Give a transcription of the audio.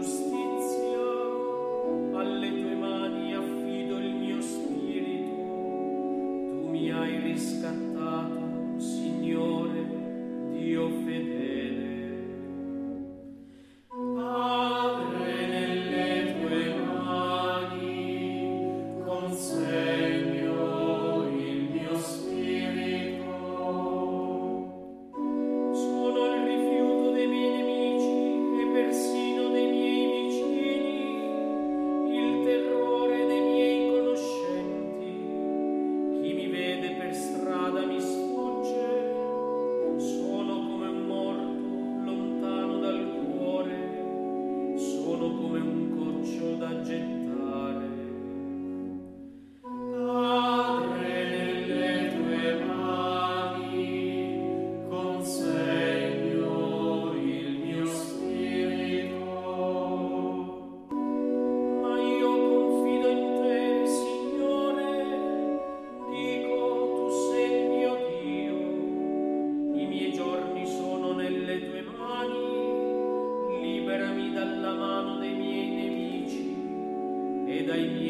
giustizia, alle tue mani affido il mio spirito. Tu mi hai riscattato, Signore, Dio fedele. Padre, nelle tue mani consegno il mio spirito. Sono il rifiuto dei miei nemici e persino dei miei vicini, il terrore dei miei conoscenti. Chi mi vede per strada mi sfugge, sono come un morto lontano dal cuore, sono come un coccio da gettare. Padre, nelle tue mani consegno il mio spirito. Ma io confido in te, Signore, dico tu sei il mio Dio. I miei giorni sono nelle tue mani, liberami dalla mano dei miei nemici e dai miei